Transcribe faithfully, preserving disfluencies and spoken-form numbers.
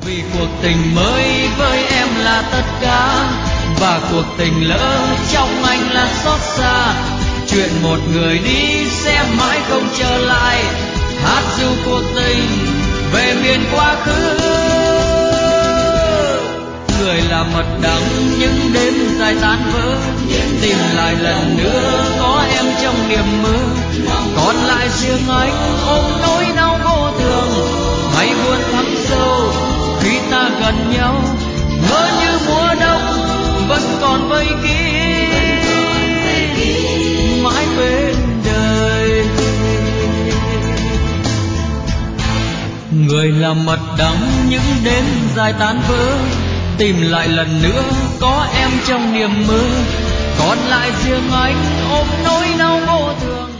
vì cuộc tình mới với em là tất cả, và cuộc tình lỡ trong anh là xót xa. Chuyện một người đi sẽ mãi không trở lại, hát ru cuộc tình về miền quá khứ. Người là mật đắng những đêm dài tan vỡ, tìm lại lần nữa có em trong niềm mơ. Còn lại riêng anh ôm nỗi đau vô thường, ngày buồn thắm sâu khi ta gần nhau. Ngỡ như mùa đông vẫn còn vây kín mãi bên đời. Người là mật đắng những đêm dài tan vỡ, tìm lại lần nữa có em trong niềm mơ. Còn lại riêng anh ôm nỗi đau vô thường.